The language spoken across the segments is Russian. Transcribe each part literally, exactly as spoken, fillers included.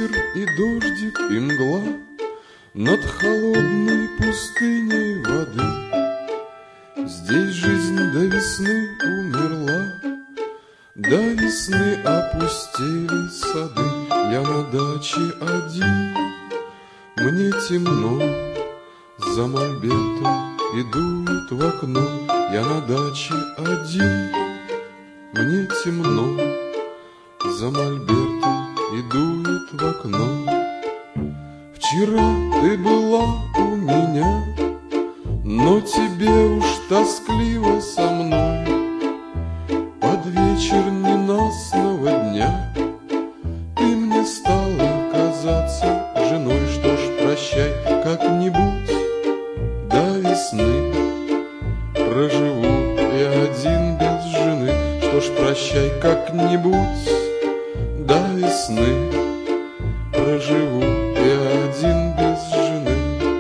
ветер и дождик и мгла над холодной пустыней воды. Здесь жизнь до весны умерла, до весны опустели сады. Я на даче один, мне темно, за мольбертом и дует в окно. Я на даче один, мне темно, за мольбертом и дует в окно. Вчера ты была у меня, но тебе уж тоскливо со мной. Под вечер ненастного дня ты мне стала казаться женой. Что ж, прощай, как-нибудь до весны проживу я один без жены. Что ж, прощай, как-нибудь до весны проживу я один без жены.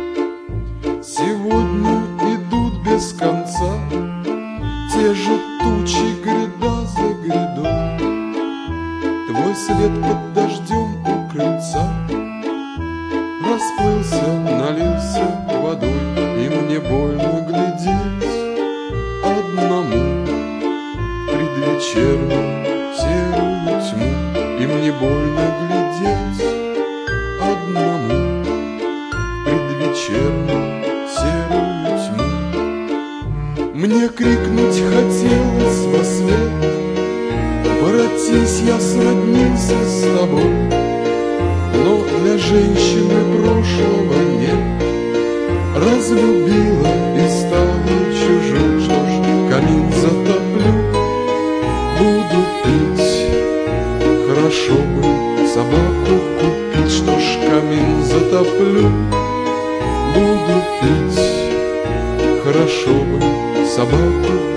Сегодня идут без конца те же тучи, гряда за грядой. Твой след под дождем у крыльца расплылся, налился водой. И мне больно глядеть одному предвечернюю серую тьму. И мне больно глядеть одному предвечернюю серую тьму. Мне крикнуть хотелось во свет: воротись, я сроднился с тобой. Но для женщины прошлого нет, разлюбила и стала чужой. Что ж, камин затоплю, буду пить, хорошо бы собаку купить. Что ж, камин затоплю, буду пить, хорошо бы собаку